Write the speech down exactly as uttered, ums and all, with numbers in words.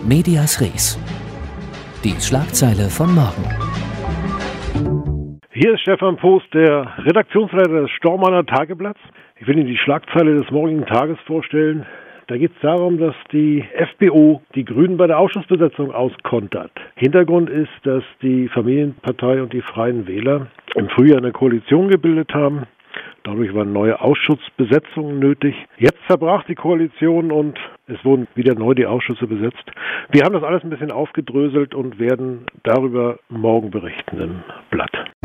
Medias Res. Die Schlagzeile von morgen. Hier ist Stefan Post, der Redaktionsleiter des Stormarner Tageblatts. Ich will Ihnen die Schlagzeile des morgigen Tages vorstellen. Da geht es darum, dass die F P O die Grünen bei der Ausschussbesetzung auskontert. Hintergrund ist, dass die Familienpartei und die Freien Wähler im Frühjahr eine Koalition gebildet haben. Dadurch waren neue Ausschussbesetzungen nötig. Jetzt zerbrach die Koalition und es wurden wieder neu die Ausschüsse besetzt. Wir haben das alles ein bisschen aufgedröselt und werden darüber morgen berichten im Blatt.